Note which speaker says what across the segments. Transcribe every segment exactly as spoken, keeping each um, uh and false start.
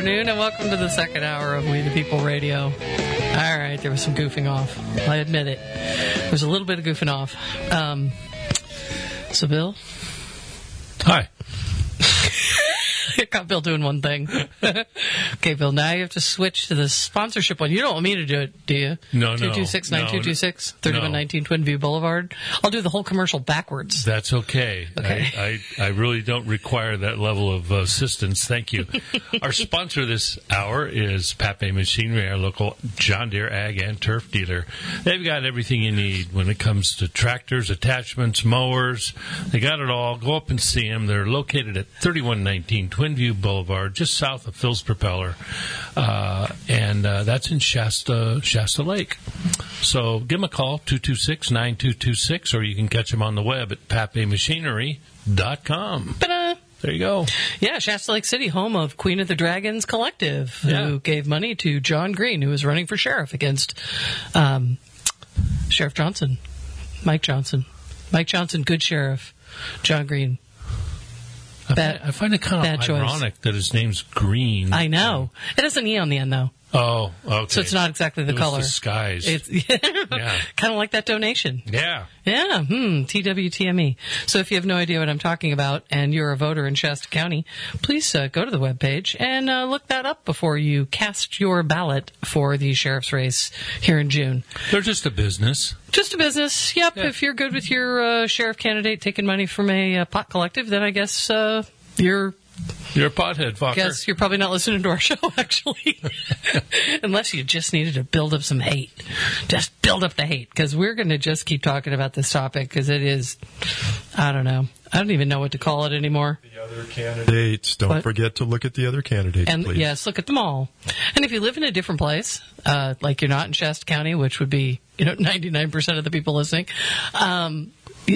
Speaker 1: afternoon, and welcome to the second hour of We the People Radio. All right, there was some goofing off. I admit it. There was a little bit of goofing off. Um, so, Bill?
Speaker 2: Hi.
Speaker 1: I got Bill doing one thing. Okay, Bill, now you have to switch to the sponsorship one. You don't want me to do it, do you?
Speaker 2: No, no.
Speaker 1: two two six, nine two two six, thirty-one nineteen Twin View Boulevard. I'll do the whole commercial backwards.
Speaker 2: That's okay.
Speaker 1: Okay.
Speaker 2: I, I, I really don't require that level of uh, assistance. Thank you. Our sponsor this hour is Pape Machinery, our local John Deere Ag and Turf dealer. They've got everything you need when it comes to tractors, attachments, mowers. They got it all. Go up and see them. They're located at thirty-one nineteen Twin View Boulevard, just south of Phil's Propeller, uh, and uh, that's in Shasta Shasta Lake. So give them a call, two two six, nine two two six, or you can catch them on the web at pape machinery dot com.
Speaker 1: Ta-da!
Speaker 2: There you go.
Speaker 1: Yeah, Shasta Lake City, home of Queen of the Dragons Collective,
Speaker 2: Yeah.
Speaker 1: who gave money to John Green, who was running for sheriff against um, Sheriff Johnson, Mike Johnson. Mike Johnson, good sheriff. John Green.
Speaker 2: I
Speaker 1: Bad-
Speaker 2: find, I find it kind
Speaker 1: bad
Speaker 2: of
Speaker 1: choice.
Speaker 2: ironic that his name's Green.
Speaker 1: I know. It has an E on the end, though.
Speaker 2: Oh, okay.
Speaker 1: So it's not exactly the
Speaker 2: it was
Speaker 1: color.
Speaker 2: disguised.
Speaker 1: It's
Speaker 2: Yeah.
Speaker 1: kind of like that donation.
Speaker 2: Yeah.
Speaker 1: Yeah, hmm, T W T M E. So if you have no idea what I'm talking about and you're a voter in Shasta County, please uh, go to the webpage and uh, look that up before you cast your ballot for the sheriff's race here in June.
Speaker 2: They're just a business.
Speaker 1: Just a business. Yep,
Speaker 2: Yeah.
Speaker 1: if you're good with your uh, sheriff candidate taking money from a uh, pot collective, then I guess uh, you're...
Speaker 2: You're a pothead, fucker.
Speaker 1: guess you're probably not listening to our show, actually. Unless you just needed to build up some hate. Just build up the hate, because we're going to just keep talking about this topic, because it is, I don't know. I don't even know what to call it anymore.
Speaker 3: The other candidates. Don't
Speaker 1: What?
Speaker 3: forget to look at the other candidates,
Speaker 1: And
Speaker 3: please.
Speaker 1: yes, look at them all. And if you live in a different place, uh, like you're not in Shasta County, which would be, you know, ninety-nine percent of the people listening, um,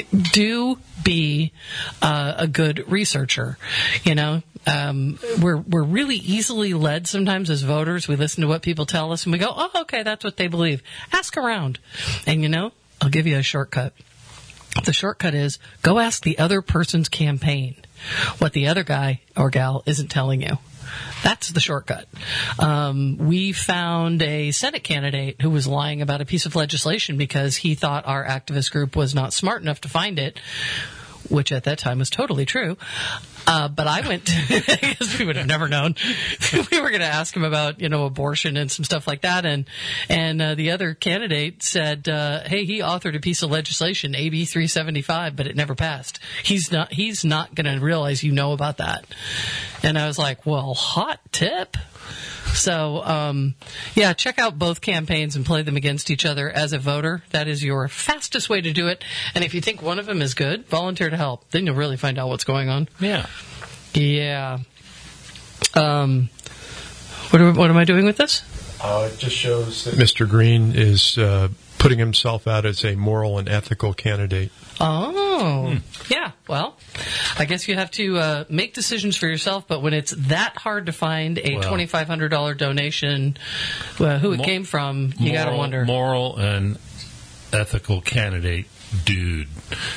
Speaker 1: do be uh, a good researcher. You know, um, we're we're really easily led sometimes as voters. We listen to what people tell us and we go, oh, okay, that's what they believe. Ask around. And, you know, I'll give you a shortcut. The shortcut is go ask the other person's campaign what the other guy or gal isn't telling you. That's the shortcut. Um, we found a Senate candidate who was lying about a piece of legislation because he thought our activist group was not smart enough to find it, which at that time was totally true. Uh, but I went, because we would have never known. We were going to ask him about, you know, abortion and some stuff like that. And, and, uh, the other candidate said, uh, hey, he authored a piece of legislation, A B three seventy-five, but it never passed. He's not, he's not going to realize you know about that. And I was like, well, hot tip. So, um, yeah, check out both campaigns and play them against each other as a voter. That is your fastest way to do it. And if you think one of them is good, volunteer to help. Then you'll really find out what's going on.
Speaker 2: Yeah.
Speaker 1: Yeah. Um, what, are, what am I doing with this?
Speaker 3: Uh, it just shows that Mister Green is uh, putting himself out as a moral and ethical candidate.
Speaker 1: Oh, hmm. Yeah. Well, I guess you have to uh, make decisions for yourself. But when it's that hard to find a
Speaker 2: Well,
Speaker 1: twenty-five hundred dollars donation, uh, who it
Speaker 2: Mor-
Speaker 1: came from, you got to
Speaker 2: Moral-
Speaker 1: wonder.
Speaker 2: Moral and ethical candidate, dude.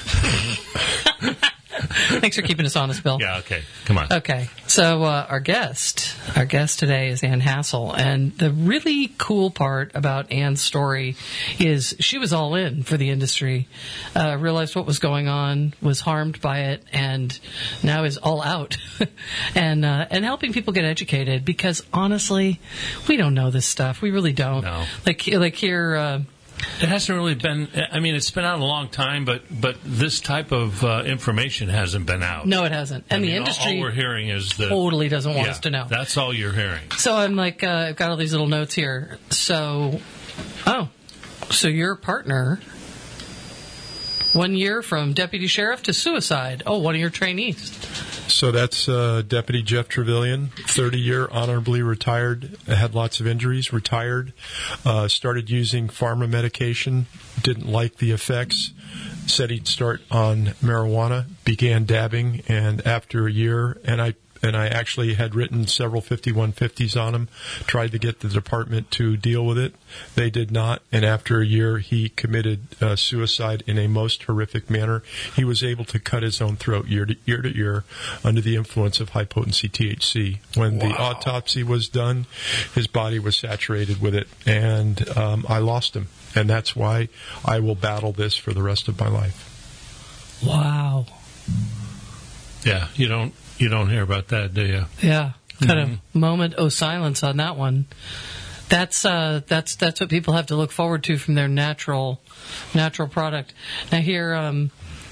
Speaker 1: Thanks for keeping us honest, Bill.
Speaker 2: Yeah, okay. Come on.
Speaker 1: Okay, so uh, our guest, our guest today is Ann Hassel, and the really cool part about Ann's story is she was all in for the industry, uh, realized what was going on, was harmed by it, and now is all out, and uh, and helping people get educated. Because honestly, we don't know this stuff. We really don't.
Speaker 2: No.
Speaker 1: Like like here. Uh,
Speaker 2: It hasn't really been, I mean, it's been out a long time, but but this type of uh, information hasn't been out.
Speaker 1: no, it hasn't, and
Speaker 2: I mean,
Speaker 1: the
Speaker 2: all-
Speaker 1: industry
Speaker 2: All we're hearing is that.
Speaker 1: totally doesn't want
Speaker 2: yeah,
Speaker 1: us to know.
Speaker 2: That's all you're hearing.
Speaker 1: So I'm like, uh, I've got all these little notes here. So, oh, so your partner, one year from deputy sheriff to suicide. Oh, one of your trainees.
Speaker 3: So that's uh, Deputy Jeff Trevelyan, thirty-year honorably retired, had lots of injuries, retired, uh, started using pharma medication, didn't like the effects, said he'd start on marijuana, began dabbing, and after a year, and I, and I actually had written several fifty-one fifties on him, tried to get the department to deal with it. They did not, and after a year, he committed uh, suicide in a most horrific manner. He was able to cut his own throat year to year, to year under the influence of high-potency T H C. When
Speaker 2: Wow.
Speaker 3: the autopsy was done, his body was saturated with it, and um, I lost him. And that's why I will battle this for the rest of my life.
Speaker 1: Wow.
Speaker 2: Yeah, you don't you don't hear about that, do you?
Speaker 1: Yeah. Kind
Speaker 2: Mhm.
Speaker 1: of moment of silence on that one. That's uh, that's that's what people have to look forward to from their natural natural product. Now here, um,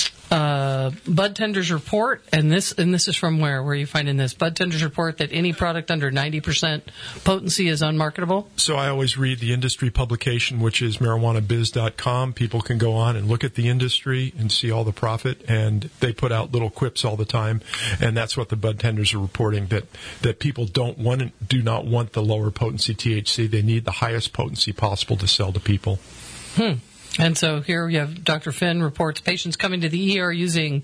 Speaker 1: uh, Bud Tenders report, and this and this is from where? Where are you finding this? Bud Tenders report that any product under ninety percent potency is unmarketable?
Speaker 3: So I always read the industry publication, which is marijuana biz dot com. People can go on and look at the industry and see all the profit, and they put out little quips all the time, and that's what the Bud Tenders are reporting, that, that people don't want, do not want the lower potency T H C. They need the highest potency possible to sell to people.
Speaker 1: Hmm. And so here we have Doctor Finn reports patients coming to the E R using...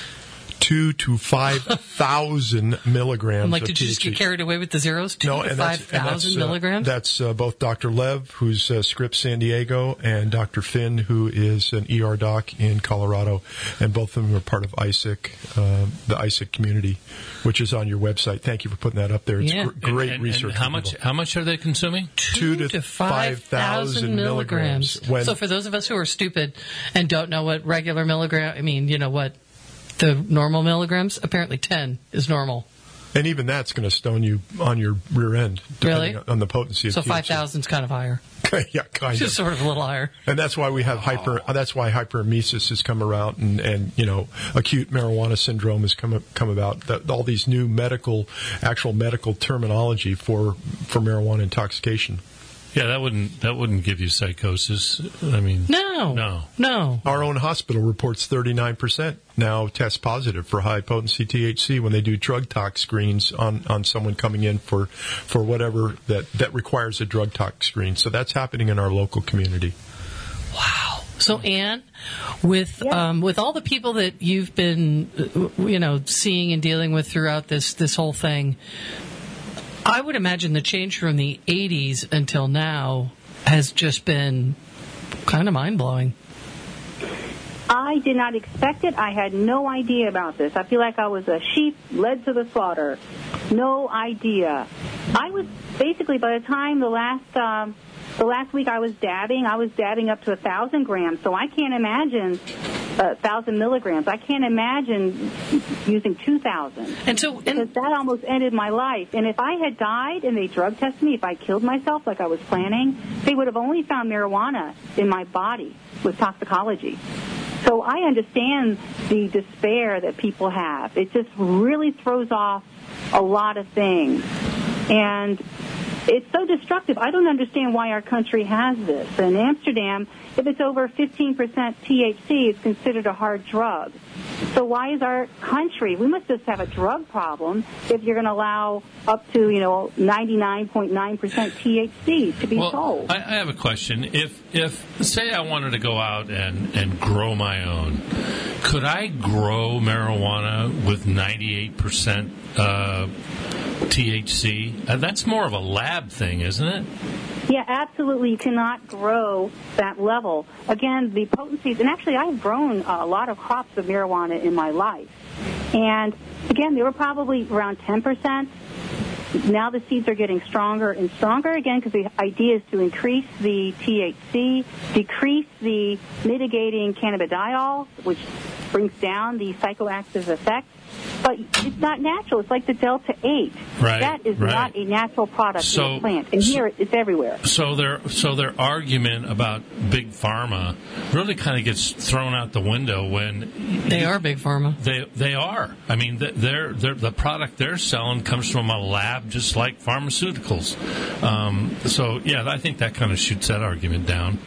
Speaker 3: Two to five thousand milligrams.
Speaker 1: I'm like,
Speaker 3: of
Speaker 1: did you just
Speaker 3: T H C.
Speaker 1: get carried away with the zeros? Two
Speaker 3: No,
Speaker 1: to
Speaker 3: and that's,
Speaker 1: five
Speaker 3: and that's,
Speaker 1: thousand
Speaker 3: uh,
Speaker 1: milligrams?
Speaker 3: that's uh, both Doctor Lev, who's uh, Scripps San Diego, and Doctor Finn, who is an E R doc in Colorado, and both of them are part of I S I C, uh, the I S I C community, which is on your website. Thank you for putting that up there. It's
Speaker 1: Yeah.
Speaker 3: gr- great
Speaker 2: And- and-
Speaker 3: research.
Speaker 2: and how
Speaker 3: for
Speaker 2: much
Speaker 3: people.
Speaker 2: how much are they consuming?
Speaker 3: Two to five thousand milligrams. When-
Speaker 1: So for those of us who are stupid and don't know what regular milligram, I mean, you know what the normal milligrams, apparently ten is normal.
Speaker 3: And even that's going to stone you on your rear end, depending
Speaker 1: Really?
Speaker 3: on the potency of
Speaker 1: So
Speaker 3: T H C.
Speaker 1: five thousand is kind of higher.
Speaker 3: Yeah, kind
Speaker 1: Just
Speaker 3: of.
Speaker 1: sort of a little higher.
Speaker 3: And that's why we have hyper. That's why hyperemesis has come around, and, and you know, acute marijuana syndrome has come come about. That, all these new medical, actual medical terminology for for marijuana intoxication.
Speaker 2: Yeah, that wouldn't that wouldn't give you psychosis. I mean,
Speaker 1: No.
Speaker 2: no.
Speaker 1: No.
Speaker 3: Our own hospital reports thirty-nine percent now test positive for high potency T H C when they do drug tox screens on, on someone coming in for for whatever that, that requires a drug tox screen. So that's happening in our local community.
Speaker 1: Wow. So Anne, with
Speaker 4: Yeah.
Speaker 1: um, with all the people that you've been, uh, you know, seeing and dealing with throughout this this whole thing, I would imagine the change from the eighties until now has just been kind of mind blowing.
Speaker 4: I did not expect it. I had no idea about this. I feel like I was a sheep led to the slaughter. No idea. I was basically, by the time the last um, the last week I was dabbing, I was dabbing up to a thousand grams. So I can't imagine a thousand milligrams. I can't imagine using two thousand.
Speaker 1: And so,
Speaker 4: Because
Speaker 1: and,
Speaker 4: that almost ended my life. And if I had died and they drug tested me, if I killed myself like I was planning, they would have only found marijuana in my body with toxicology. So I understand the despair that people have. It just really throws off a lot of things. And it's so destructive. I don't understand why our country has this. In Amsterdam, if it's over fifteen percent T H C, it's considered a hard drug. So why is our country, we must just have a drug problem if you're going to allow up to, you know, ninety-nine point nine percent T H C to be
Speaker 2: Well,
Speaker 4: sold.
Speaker 2: I, I have a question. If, if say I wanted to go out and, and grow my own, could I grow marijuana with ninety-eight percent uh, T H C? Uh, that's more of a lab thing, isn't it?
Speaker 4: Yeah, absolutely. You cannot grow that level. Again, the potencies, and actually I've grown a lot of crops of marijuana in my life. And again, they were probably around ten percent. Now the seeds are getting stronger and stronger again because the idea is to increase the T H C, decrease the mitigating cannabidiol, which brings down the psychoactive effects. But it's not natural. It's like the Delta eight.
Speaker 2: Right,
Speaker 4: That is
Speaker 2: right.
Speaker 4: not a natural product
Speaker 2: So-
Speaker 4: in the plant. And here it's everywhere.
Speaker 2: So their so their argument about big pharma really kind of gets thrown out the window when
Speaker 1: they are big pharma.
Speaker 2: They they are. I mean, they're, they're, the product they're selling comes from a lab just like pharmaceuticals. Um, so yeah, I think that kind of shoots that argument down.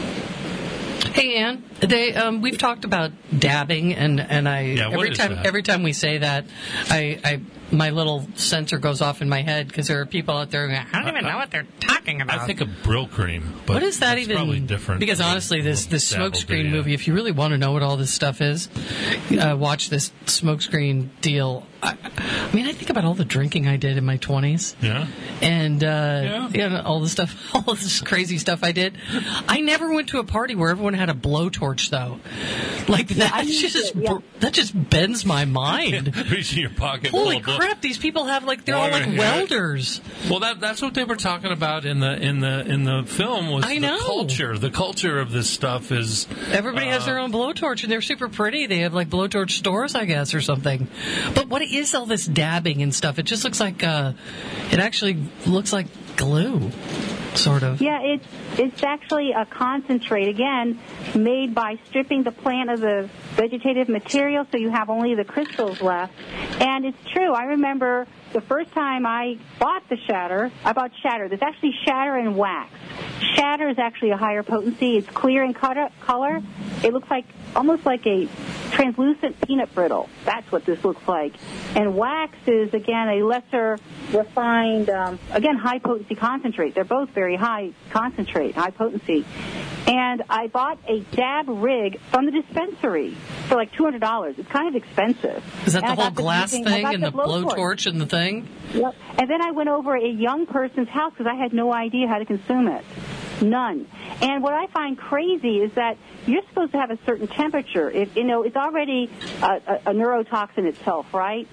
Speaker 1: Hey Ann, they um, we've talked about dabbing, and, and I
Speaker 2: Yeah, what
Speaker 1: every
Speaker 2: is
Speaker 1: time
Speaker 2: that?
Speaker 1: every time we say that, I, I my little sensor goes off in my head because there are people out there who go, I don't even know what they're talking about.
Speaker 2: I think of Brill cream, but
Speaker 1: what is that
Speaker 2: that's
Speaker 1: even?
Speaker 2: Probably different.
Speaker 1: Because honestly, this this
Speaker 2: Dabble
Speaker 1: smokescreen
Speaker 2: do, yeah.
Speaker 1: movie. If you really want to know what all this stuff is, uh, watch this smokescreen deal I, I mean, I think about all the drinking I did in my twenties.
Speaker 2: Yeah.
Speaker 1: And, uh,
Speaker 2: Yeah.
Speaker 1: you know, all the stuff, all this crazy stuff I did. I never went to a party where everyone had a blowtorch, though. Like, that
Speaker 4: I used
Speaker 1: just,
Speaker 4: it, yeah.
Speaker 1: that just bends my mind.
Speaker 2: Reach in your pocket.
Speaker 1: Holy
Speaker 2: full of
Speaker 1: crap, these people have, like, they're all
Speaker 2: Water,
Speaker 1: like
Speaker 2: yeah.
Speaker 1: welders.
Speaker 2: Well, that that's what they were talking about in the in the in the film was
Speaker 1: I
Speaker 2: the
Speaker 1: know.
Speaker 2: culture. The culture of this stuff is
Speaker 1: Everybody has
Speaker 2: uh,
Speaker 1: their own blowtorch, and they're super pretty. They have, like, blowtorch stores, I guess, or something. But what is all this dabbing and stuff? It just looks like, uh, it actually looks like glue, sort of.
Speaker 4: Yeah, it's it's actually a concentrate, again, made by stripping the plant of the vegetative material so you have only the crystals left. And it's true. I remember the first time I bought the shatter, I bought shatter. There's actually shatter and wax. Shatter is actually a higher potency. It's clear in color. It looks like almost like a translucent peanut brittle. That's what this looks like. And wax is, again, a lesser refined, um, again, high potency concentrate. They're both very high concentrate, high potency. And I bought a dab rig from the dispensary for like two hundred dollars. It's kind of expensive.
Speaker 1: Is that
Speaker 4: And
Speaker 1: the
Speaker 4: I
Speaker 1: whole
Speaker 4: got the
Speaker 1: glass
Speaker 4: using- I
Speaker 1: thing
Speaker 4: got
Speaker 1: and the
Speaker 4: blowtorch.
Speaker 1: blowtorch and the thing?
Speaker 4: Yep. And then I went over a young person's house because I had no idea how to consume it. None. And what I find crazy is that you're supposed to have a certain temperature. It, you know, it's already a, a, a neurotoxin itself, right?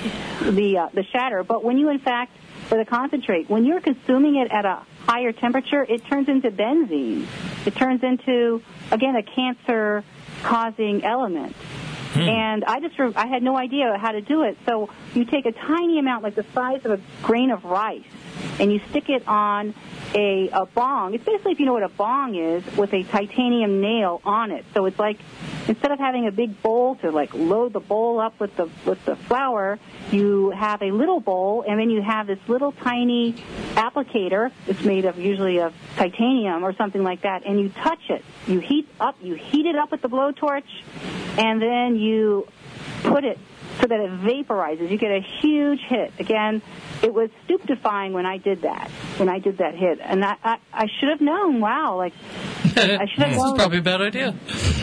Speaker 4: The uh, the shatter. But when you, in fact, for the concentrate, when you're consuming it at a higher temperature, it turns into benzene. It turns into, again, a cancer-causing element. Hmm. And I just, I had no idea how to do it. So you take a tiny amount, like the size of a grain of rice, and you stick it on a, a bong. It's basically, if you know what a bong is, with a titanium nail on it. So it's like, instead of having a big bowl to like load the bowl up with the with the flour, you have a little bowl, and then you have this little tiny applicator. It's made of usually of titanium or something like that, and you touch it. You heat up, you heat it up with the blowtorch, and then you put it so that it vaporizes. You get a huge hit. Again, it was stupefying when I did that, when I did that hit. And I, I, I should have known, wow, like, I should have
Speaker 1: This
Speaker 4: known.
Speaker 1: is probably a bad idea.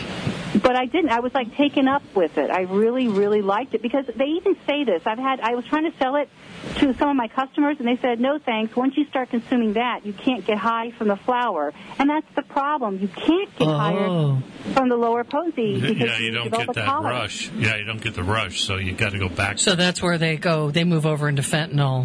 Speaker 4: But I didn't. I was like taken up with it. I really, really liked it because they even say this. I've had. I was trying to sell it to some of my customers, and they said, "No, thanks. Once you start consuming that, you can't get high from the flour, and that's the problem. You can't get
Speaker 1: Oh.
Speaker 4: higher from the lower potency because
Speaker 2: yeah, you don't
Speaker 4: develop
Speaker 2: get
Speaker 4: a
Speaker 2: that
Speaker 4: tolerance.
Speaker 2: rush. Yeah, you don't get the rush, so you got to go back.
Speaker 1: So that's where they go. They move over into fentanyl.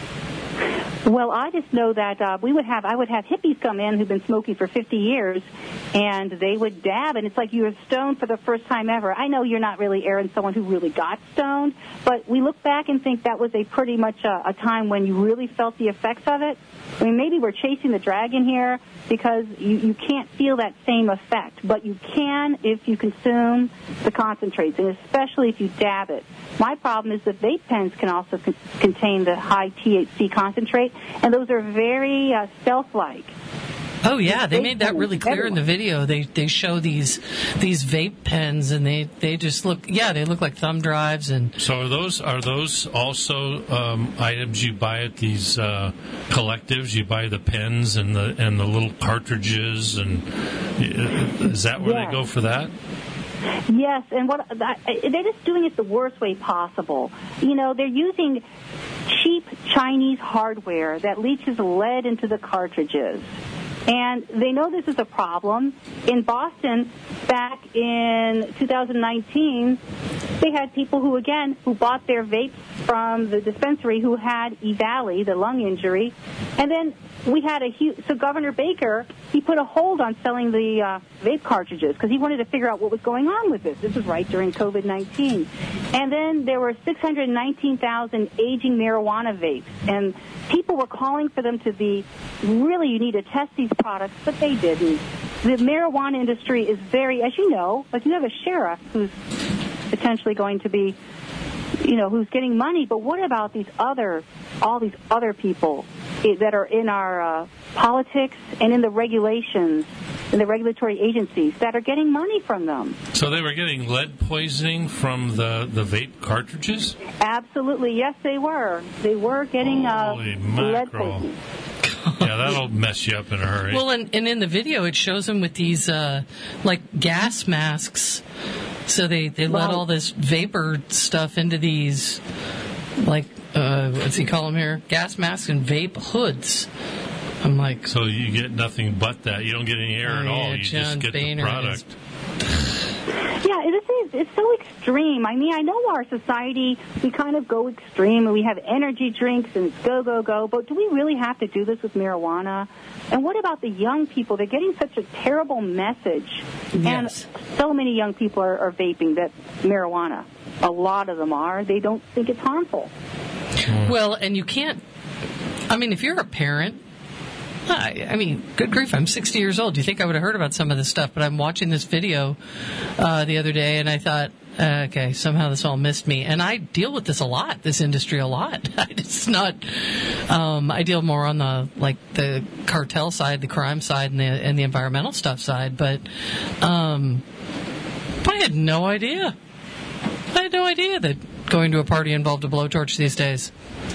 Speaker 4: Well, I just know that uh, we would have, I would have hippies come in who've been smoking for fifty years, and they would dab, and it's like you were stoned for the first time ever. I know you're not really, Aaron, someone who really got stoned, but we look back and think that was a pretty much a, a time when you really felt the effects of it. I mean, maybe we're chasing the dragon here because you, you can't feel that same effect, but you can if you consume the concentrates, and especially if you dab it. My problem is that vape pens can also con- contain the high T H C concentrate, and those are very uh, stealth-like.
Speaker 1: Oh yeah, they made that really clear in the video. They they show these these vape pens, and they, they just look yeah they look like thumb drives. And
Speaker 2: So are those are those also um, items you buy at these uh, collectives? You buy the pens and the and the little cartridges, and is that where
Speaker 4: Yes.
Speaker 2: they go for that?
Speaker 4: Yes, and what they're just doing it the worst way possible. You know, they're using cheap Chinese hardware that leaches lead into the cartridges. And they know this is a problem. In Boston, back in two thousand nineteen, they had people who, again, who bought their vapes from the dispensary who had E. Valley, the lung injury. And then we had a huge, so Governor Baker, he put a hold on selling the uh, vape cartridges because he wanted to figure out what was going on with this. This was right during COVID nineteen. And then there were six hundred nineteen thousand aging marijuana vapes. And people were calling for them to be, really, you need to test these products, but they didn't. The marijuana industry is very, as you know, like you have a sheriff who's potentially going to be, you know, who's getting money, but what about these other, all these other people that are in our uh, politics and in the regulations, in the regulatory agencies that are getting money from them?
Speaker 2: So they were getting lead poisoning from the, the vape cartridges?
Speaker 4: Absolutely, yes, they were. They were getting uh,
Speaker 2: Holy
Speaker 4: lead
Speaker 2: mackerel.
Speaker 4: poisoning.
Speaker 2: Yeah, that'll mess you up in a hurry.
Speaker 1: well, and, and in the video, it shows them with these uh, like gas masks So they, they let
Speaker 4: Right.
Speaker 1: all this vapor stuff into these, like, uh, what's he call them here? Gas masks and vape hoods. I'm like,
Speaker 2: So you get nothing but that. You don't get any air
Speaker 1: Oh,
Speaker 2: at all.
Speaker 1: yeah,
Speaker 2: You
Speaker 1: John
Speaker 2: just get
Speaker 1: Boehner
Speaker 2: the product.
Speaker 4: Yeah, this is it's so extreme. I mean, I know our society, we kind of go extreme and we have energy drinks and it's go, go, go, but do we really have to do this with marijuana? And what about the young people? They're getting such a terrible message.
Speaker 1: Yes.
Speaker 4: And so many young people are, are vaping that marijuana. A lot of them are. They don't think it's harmful.
Speaker 1: well, and you can't, I mean, if you're a parent, I, I mean, good grief, I'm sixty years old. Do you think I would have heard about some of this stuff? But I'm watching this video uh, the other day, and I thought, uh, okay, somehow this all missed me. And I deal with this a lot, this industry a lot. It's not, um, I deal more on the, like, the cartel side, the crime side, and the, and the environmental stuff side. But um, I had no idea. I had no idea that going to a party involved a blowtorch these days.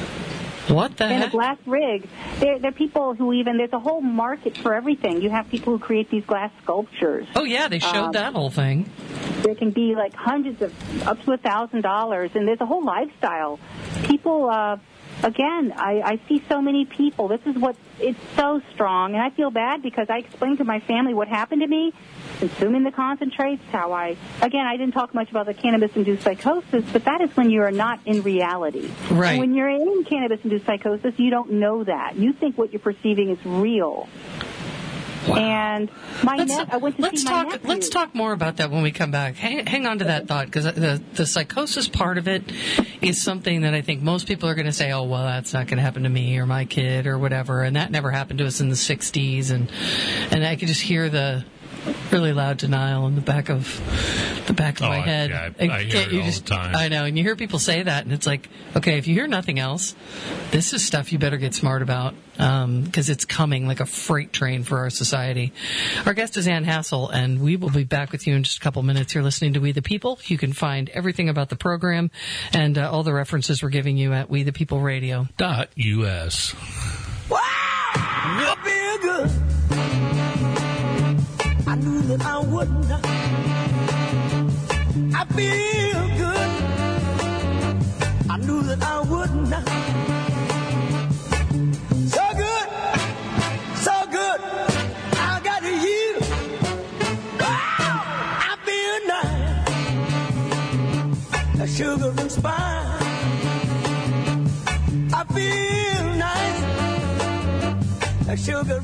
Speaker 1: What the
Speaker 4: And a
Speaker 1: heck?
Speaker 4: glass rig. There, there are people who even, there's a whole market for everything. You have people who create these glass sculptures.
Speaker 1: Oh, yeah, they showed
Speaker 4: Um,
Speaker 1: that whole thing.
Speaker 4: There can be like hundreds of, up to a thousand dollars, and there's a whole lifestyle. People, uh, again, I, I see so many people. This is what, it's so strong, and I feel bad because I explained to my family what happened to me, consuming the concentrates, how I, again, I didn't talk much about the cannabis-induced psychosis, but that is when you are not in reality.
Speaker 1: Right.
Speaker 4: And when you're in cannabis-induced psychosis, you don't know that. You think what you're perceiving is real.
Speaker 1: Wow.
Speaker 4: And my
Speaker 1: Let's,
Speaker 4: ne- I went to
Speaker 1: let's
Speaker 4: see
Speaker 1: talk.
Speaker 4: my nephew.
Speaker 1: Let's talk more about that when we come back. Hang, hang on to that thought, because the the psychosis part of it is something that I think most people are going to say, "Oh, well, that's not going to happen to me or my kid or whatever," and that never happened to us in the sixties. And and I could just hear the really loud denial in the back of the back of
Speaker 2: Oh,
Speaker 1: my
Speaker 2: I-
Speaker 1: head.
Speaker 2: yeah, I-
Speaker 1: And
Speaker 2: I hear
Speaker 1: can't
Speaker 2: it
Speaker 1: you
Speaker 2: all
Speaker 1: just-
Speaker 2: the time.
Speaker 1: I know, and you hear people say that, and it's like, okay, if you hear nothing else, this is stuff you better get smart about, because it's coming like a freight train for our society. Our guest is Ann Hassel, and we will be back with you in just a couple minutes. You're listening to We the People. You can find everything about the program and uh, all the references we're giving you at We the People Radio.
Speaker 2: Dot U S.
Speaker 5: Wow! I feel good. I knew that I would not. I feel good. I knew that I would not. So good, so good. I got you. Wow! I feel nice. A sugar and spice. I feel nice. A sugar.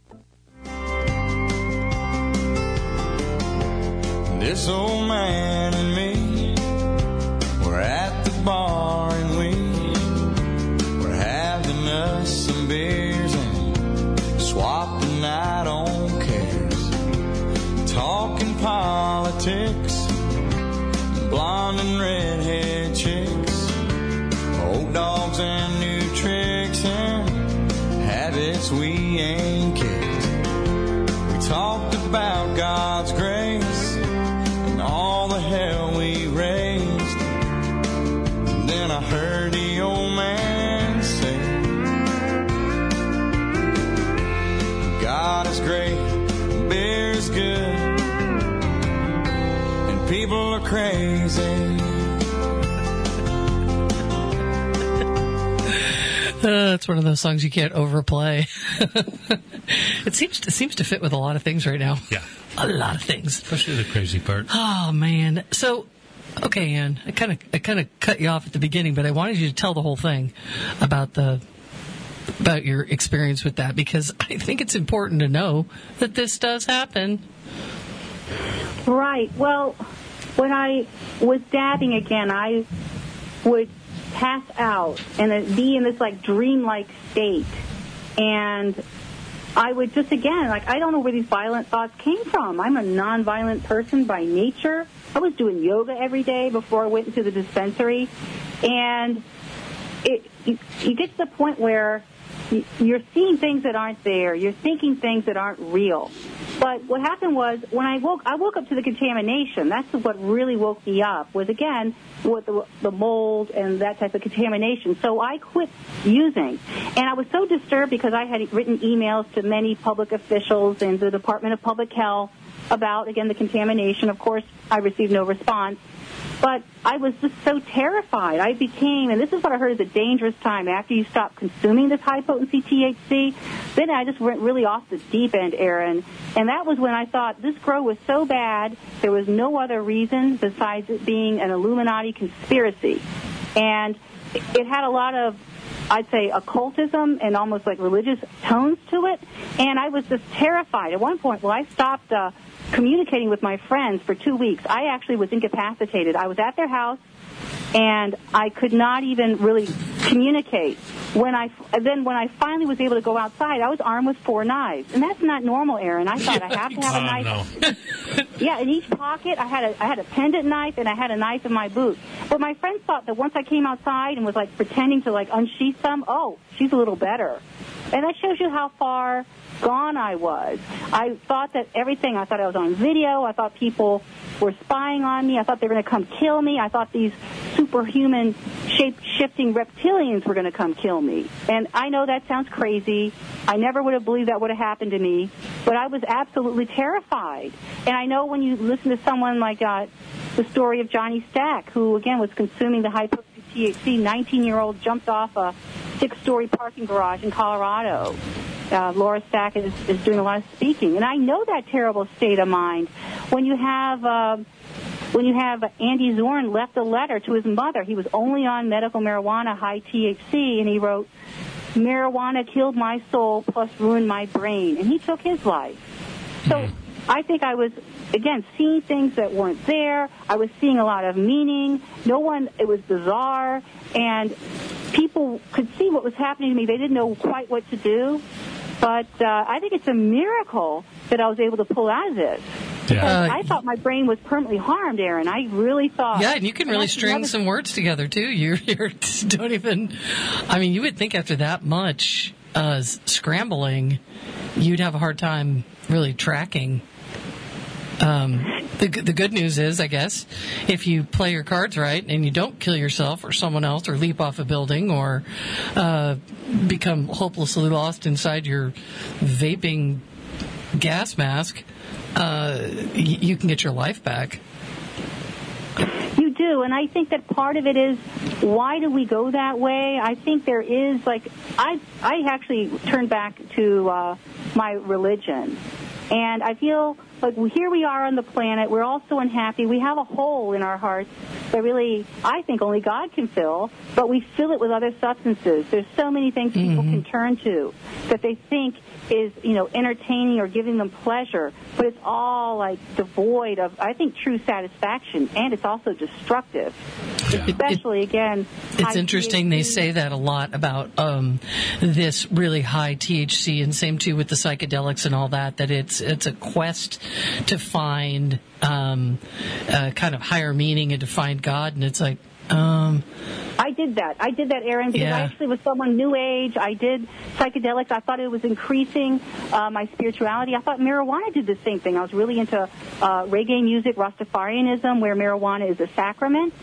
Speaker 6: This old man and me, we're at the bar and we, we're having us some beers and swapping out on cares, talking politics, blonde and redhead chicks, old dogs and new tricks and habits we ain't kicked. We talked about God's grace, all the hell we raised. And then I heard the old man say, God is great, beer is good, and people are crazy.
Speaker 1: Uh, it's one of those songs you can't overplay. It seems to, seems to fit with a lot of things right now.
Speaker 2: Yeah.
Speaker 1: A lot of things.
Speaker 2: Especially the crazy part.
Speaker 1: Oh man! So, okay, Ann, I kind of I kind of cut you off at the beginning, but I wanted you to tell the whole thing about the about your experience with that, because I think it's important to know that this does happen.
Speaker 4: Right. Well, when I was dabbing again, I would pass out and be in this like dreamlike state, and I would just again like I don't know where these violent thoughts came from. I'm a nonviolent person by nature. I was doing yoga every day before I went into the dispensary, and it you, you get to the point where you're seeing things that aren't there. You're thinking things that aren't real. But what happened was when I woke, I woke up to the contamination. That's what really woke me up. Was again with the, the mold and that type of contamination. So I quit using, and I was so disturbed because I had written emails to many public officials and the Department of Public Health about, again, the contamination. Of course, I received no response. But I was just so terrified. I became, and this is what I heard is a dangerous time. After you stop consuming this high-potency T H C, then I just went really off the deep end, Aaron. And that was when I thought this grow was so bad, there was no other reason besides it being an Illuminati conspiracy. And it had a lot of, I'd say, occultism and almost like religious tones to it. And I was just terrified. At one point, well, I stopped uh, communicating with my friends for two weeks. I actually was incapacitated. I was at their house, and I could not even really communicate. When I then when I finally was able to go outside, I was armed with four knives, and that's not normal, Aaron. I thought I have to have a
Speaker 2: Oh,
Speaker 4: knife.
Speaker 2: no.
Speaker 4: Yeah, in each pocket, I had a I had a pendant knife and I had a knife in my boot. But my friends thought that once I came outside and was like pretending to like unsheath them, oh, she's a little better. And that shows you how far gone I was. I thought that everything, I thought I was on video. I thought people were spying on me. I thought they were going to come kill me. I thought these superhuman shape-shifting reptilians were going to come kill me. And I know that sounds crazy. I never would have believed that would have happened to me. But I was absolutely terrified. And I know when you listen to someone like uh, the story of Johnny Stack, who, again, was consuming the high-potency T H C, nineteen-year-old jumped off a six-story parking garage in Colorado. Uh, Laura Stack is, is doing a lot of speaking. And I know that terrible state of mind. When you have... Uh, When you have Andy Zorn left a letter to his mother, he was only on medical marijuana, high T H C, and he wrote, marijuana killed my soul plus ruined my brain. And he took his life. So I think I was, again, seeing things that weren't there. I was seeing a lot of meaning. No one, it was bizarre. And people could see what was happening to me. They didn't know quite what to do. But uh, I think it's a miracle that I was able to pull out of this. Because
Speaker 1: Yeah.
Speaker 4: I thought my brain was permanently harmed, Aaron. I really thought.
Speaker 1: Yeah, and you can
Speaker 4: and
Speaker 1: really
Speaker 4: that's
Speaker 1: string
Speaker 4: another-
Speaker 1: some words together too. You you're, don't even. I mean, you would think after that much uh, scrambling, you'd have a hard time really tracking. Um, the the good news is, I guess, if you play your cards right and you don't kill yourself or someone else or leap off a building or uh, become hopelessly lost inside your vaping gas mask, uh, y- you can get your life back.
Speaker 4: You do, and I think that part of it is, why do we go that way? I think there is, like, I I actually turned back to uh, my religion, and I feel like here we are on the planet, we're all so unhappy, we have a hole in our hearts that really, I think only God can fill, but we fill it with other substances. There's so many things people
Speaker 1: Mm-hmm.
Speaker 4: can turn to that they think is, you know, entertaining or giving them pleasure, but it's all, like, devoid of, I think, true satisfaction, and it's also destructive, especially, again,
Speaker 1: It's
Speaker 4: high
Speaker 1: interesting. They
Speaker 4: T H C.
Speaker 1: say that a lot about um, this really high T H C, and same too with the psychedelics and all that. That it's it's a quest to find um, uh, kind of higher meaning and to find God, and it's like. Um,
Speaker 4: I did that. I did that, Aaron, because
Speaker 1: Yeah.
Speaker 4: I actually was someone New Age. I did psychedelics. I thought it was increasing uh, my spirituality. I thought marijuana did the same thing. I was really into uh, reggae music, Rastafarianism, where marijuana is a sacrament.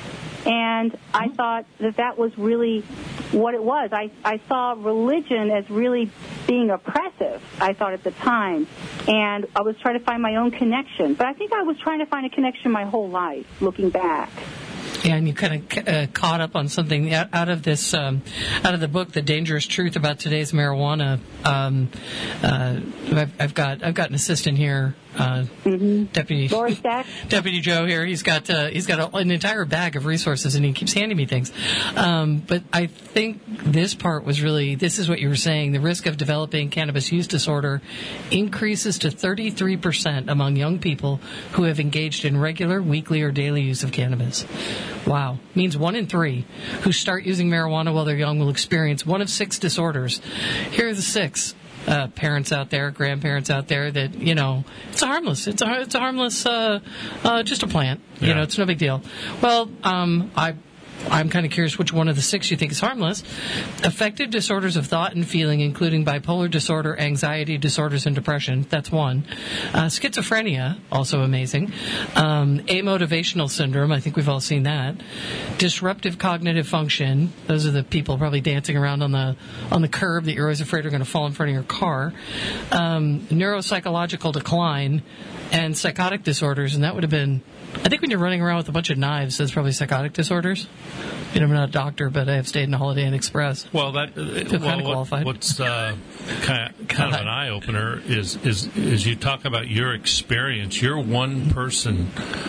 Speaker 4: And I thought that that was really what it was. I, I saw religion as really being oppressive, I thought at the time. And I was trying to find my own connection. But I think I was trying to find a connection my whole life, looking back.
Speaker 1: and you kind of uh, caught up on something out out of this, um, out of the book, "The Dangerous Truth About Today's Marijuana." Um, uh, I've, I've got I've got an assistant here, uh,
Speaker 4: Mm-hmm.
Speaker 1: Deputy
Speaker 4: Laura Stack?
Speaker 1: Deputy Joe here. He's got uh, he's got a, an entire bag of resources, and he keeps handing me things. Um, but I think this part was really, this is what you were saying. The risk of developing cannabis use disorder increases to thirty-three percent among young people who have engaged in regular, weekly, or daily use of cannabis. Wow. Means one in three who start using marijuana while they're young will experience one of six disorders. Here are the six. Uh, parents out there, grandparents out there, that, you know, it's harmless. It's a, it's a harmless, uh, uh, just a plant. You
Speaker 2: Yeah.
Speaker 1: know, it's no big deal. Well, um, I, I'm kind of curious which one of the six you think is harmless. Affective disorders of thought and feeling, including bipolar disorder, anxiety disorders, and depression. That's one. Uh, schizophrenia, also amazing. Um, amotivational syndrome. I think we've all seen that. Disruptive cognitive function. Those are the people probably dancing around on the on the curb that you're always afraid are going to fall in front of your car. Um, neuropsychological decline. and psychotic disorders, and that would have been, I think when you're running around with a bunch of knives, that's probably psychotic disorders. You know, I'm not a doctor, but I have stayed in a Holiday Inn Express.
Speaker 2: Well, that uh,
Speaker 1: Feel
Speaker 2: well,
Speaker 1: kind of qualified.
Speaker 2: What, what's uh, kind of, kind of an eye opener is is is you talk about your experience. You're one person,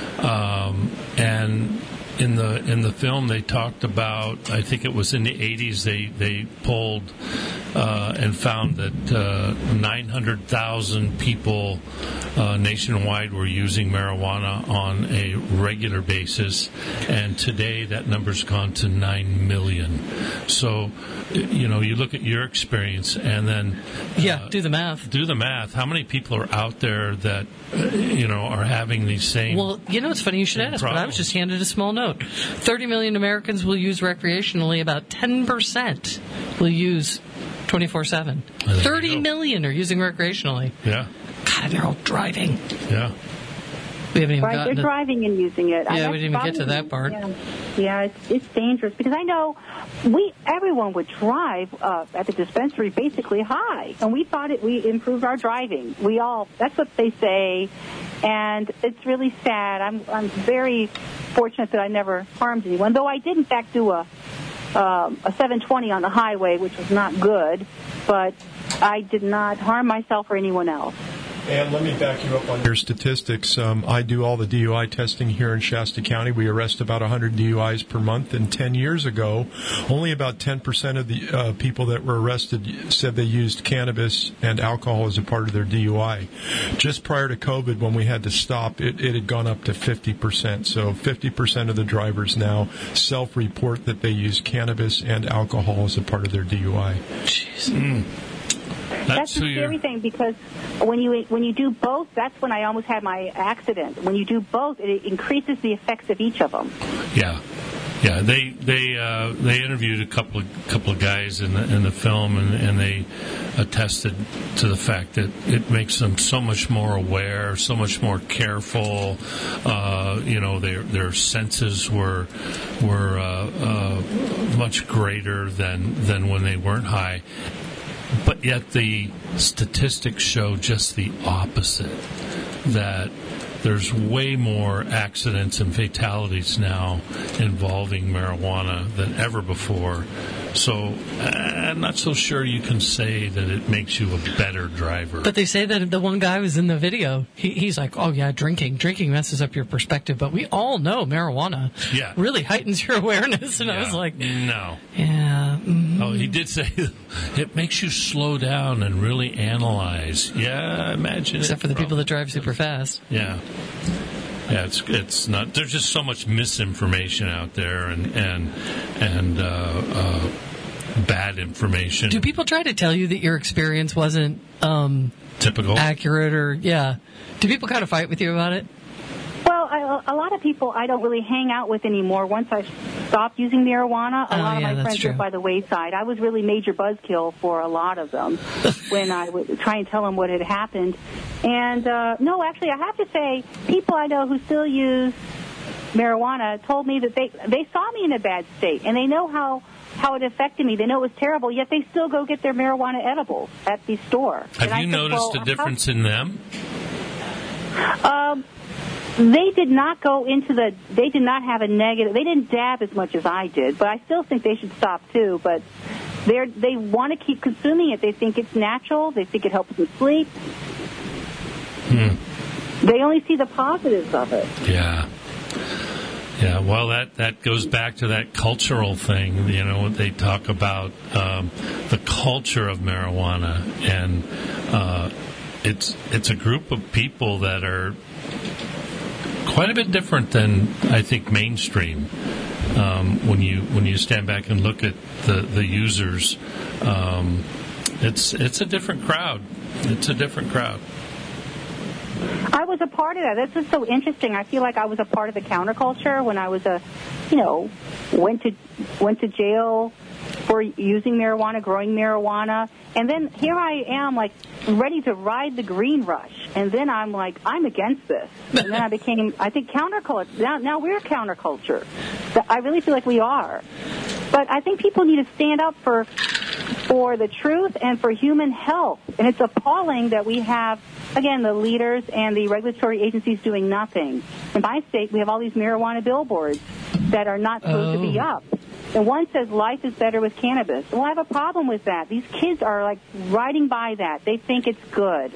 Speaker 2: um, and in the in the film they talked about. I think it was in the eighties. They they polled uh, and found that uh, nine hundred thousand people uh, nationwide were using marijuana on a regular basis, and today that number's gone to nine million. So, you know, you look at your experience, and then
Speaker 1: Yeah,
Speaker 2: uh,
Speaker 1: do the math.
Speaker 2: do the math. How many people are out there that uh, you know are having these same?
Speaker 1: Well, you know, it's funny you should
Speaker 2: Same
Speaker 1: ask, but I was
Speaker 2: problems.
Speaker 1: just handed a small note. thirty million Americans will use recreationally. About ten percent will use twenty-four seven.
Speaker 2: There you
Speaker 1: thirty
Speaker 2: go.
Speaker 1: million are using recreationally.
Speaker 2: yeah,
Speaker 1: God, they're all driving.
Speaker 2: yeah.
Speaker 1: We haven't even
Speaker 4: Right, they're
Speaker 1: gotten to...
Speaker 4: driving and using it.
Speaker 1: Yeah,
Speaker 4: I-
Speaker 1: we didn't even get to that part.
Speaker 4: Yeah, yeah it's, it's dangerous because I know we everyone would drive uh, at the dispensary basically high, and we thought it we improved our driving. We all that's what they say, and it's really sad. I'm I'm very fortunate that I never harmed anyone, though I did in fact do a um, a seven twenty on the highway, which was not good, but I did not harm myself or anyone else.
Speaker 3: And let me back you up on your statistics. Um, I do all the D U I testing here in Shasta County. We arrest about one hundred D U Is per month. And ten years ago, only about ten percent of the uh, people that were arrested said they used cannabis and alcohol as a part of their D U I. Just prior to COVID, when we had to stop, it, it had gone up to fifty percent. So fifty percent of the drivers now self-report that they use cannabis and alcohol as a part of their D U I.
Speaker 1: Jeez.
Speaker 2: Mm. That's,
Speaker 4: That's the
Speaker 2: who you're-
Speaker 4: scary thing because when you when you do both, that's when I almost had my accident. When you do both, it increases the effects of each of them.
Speaker 2: Yeah, yeah. They they uh, they interviewed a couple of couple of guys in the in the film, and, and they attested to the fact that it makes them so much more aware, so much more careful. Uh, you know, their their senses were were uh, uh, much greater than than when they weren't high. But yet the statistics show just the opposite, that there's way more accidents and fatalities now involving marijuana than ever before. So I'm not so sure you can say that it makes you a better driver.
Speaker 1: But they say that the one guy was in the video. He, he's like, oh, yeah, drinking. Drinking messes up your perspective. But we all know marijuana
Speaker 2: Yeah.
Speaker 1: really heightens your awareness. And I was
Speaker 2: Yeah.
Speaker 1: like,
Speaker 2: no.
Speaker 1: yeah. Mm.
Speaker 2: Oh, he did say it makes you slow down and really analyze. Yeah, I imagine.
Speaker 1: Except
Speaker 2: it
Speaker 1: for the people
Speaker 2: probably
Speaker 1: that drive super fast.
Speaker 2: Yeah. Yeah, it's it's not. There's just so much misinformation out there, and and and uh, uh, bad information.
Speaker 1: Do people try to tell you that your experience wasn't um,
Speaker 2: Typical.
Speaker 1: accurate or, yeah? Do people kind of fight with you about it?
Speaker 4: Well, I, a lot of people I don't really hang out with anymore. Once I stopped using marijuana, a
Speaker 1: Oh,
Speaker 4: lot
Speaker 1: yeah,
Speaker 4: of my
Speaker 1: that's
Speaker 4: friends
Speaker 1: true.
Speaker 4: went by the wayside. I was really major buzzkill for a lot of them when I would try and tell them what had happened. And, uh, no, actually, I have to say, people I know who still use marijuana told me that they, they saw me in a bad state, and they know how, how it affected me. They know it was terrible, yet they still go get their marijuana edibles at the store.
Speaker 2: Have
Speaker 4: And I
Speaker 2: you
Speaker 4: said,
Speaker 2: noticed
Speaker 4: well,
Speaker 2: a
Speaker 4: how-
Speaker 2: difference in them?
Speaker 4: Um, they did not go into the, they did not have a negative, they didn't dab as much as I did, but I still think they should stop too, but they're, they want to keep consuming it. They think it's natural. They think it helps them sleep.
Speaker 2: Hmm.
Speaker 4: They only see the positives of it.
Speaker 2: Yeah. Yeah, well, that, that goes back to that cultural thing. You know, they talk about um, the culture of marijuana, and uh, it's it's a group of people that are quite a bit different than, I think, mainstream. Um, when you when you stand back and look at the the users, um, it's it's a different crowd. It's a different crowd.
Speaker 4: I was a part of that. This is so interesting. I feel like I was a part of the counterculture when I was a, you know, went to went to jail for using marijuana, growing marijuana, and then here I am, like, ready to ride the green rush, and then I'm like, I'm against this, and then I became, I think, counterculture. Now, now we're counterculture. I really feel like we are, but I think people need to stand up for for the truth and for human health. And it's appalling that we have, again, the leaders and the regulatory agencies doing nothing. In my state, we have all these marijuana billboards that are not supposed
Speaker 1: Oh.
Speaker 4: to be up. And one says life is better with cannabis. Well, I have a problem with that. These kids are, like, riding by that. They think it's good.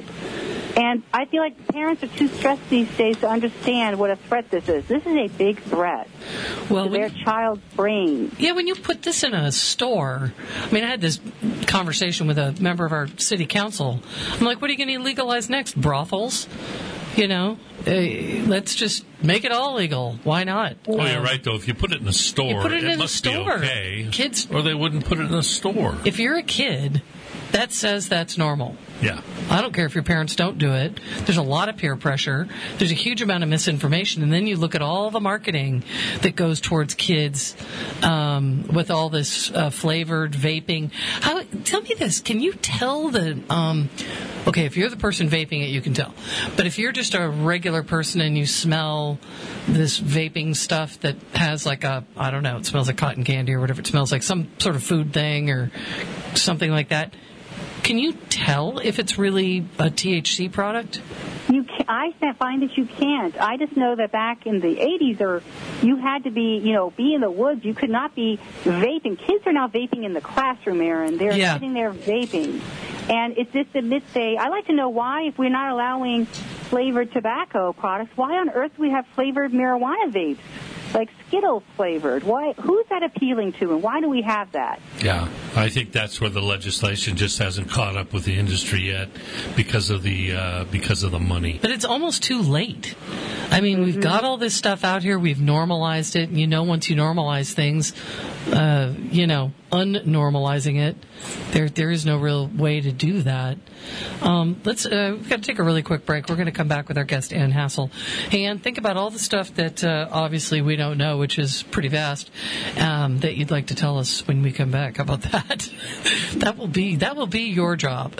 Speaker 4: And I feel like parents are too stressed these days to understand what a threat this is. This is a big threat
Speaker 1: Well,
Speaker 4: to
Speaker 1: when
Speaker 4: their
Speaker 1: you-
Speaker 4: child's brain.
Speaker 1: Yeah, when you put this in a store, I mean, I had this conversation with a member of our city council. I'm like, what are you going to legalize next? Brothels? You know, uh, let's just make it all legal. Why not?
Speaker 2: Well, you're
Speaker 1: Um,
Speaker 2: right, though. If you put it in a store,
Speaker 1: You put it in a
Speaker 2: must be
Speaker 1: store.
Speaker 2: okay.
Speaker 1: Kids-
Speaker 2: or they wouldn't put it in a store.
Speaker 1: If you're a kid, that says that's normal.
Speaker 2: Yeah.
Speaker 1: I don't care if your parents don't do it. There's a lot of peer pressure. There's a huge amount of misinformation. And then you look at all the marketing that goes towards kids um, with all this uh, flavored vaping. How? Tell me this. Can you tell the... Um, okay, if you're the person vaping it, you can tell. But if you're just a regular person and you smell this vaping stuff that has like a... I don't know, it smells like cotton candy or whatever it smells like, some sort of food thing or something like that. Can you tell if it's really a T H C product?
Speaker 4: You can, I find that you can't. I just know that back in the eighties, or you had to be, you know, be in the woods. You could not be vaping. Kids are now vaping in the classroom, Aaron. They're
Speaker 1: Yeah.
Speaker 4: sitting there vaping. And it's just admits they, I like to know why, if we're not allowing flavored tobacco products, why on earth do we have flavored marijuana vapes? Like Skittles flavored. Why? Who's that appealing to, and why do we have that?
Speaker 2: Yeah, I think that's where the legislation just hasn't caught up with the industry yet because of the uh, because of the money.
Speaker 1: But it's almost too late. I mean, we've got all this stuff out here. We've normalized it. And you know, once you normalize things, uh, you know, unnormalizing it, there there is no real way to do that. Um, let's uh, we've got to take a really quick break. We're going to come back with our guest Ann Hassel. Hey, Ann, think about all the stuff that uh, obviously we don't know, which is pretty vast, um, that you'd like to tell us when we come back. How about that? that will be that will be your job.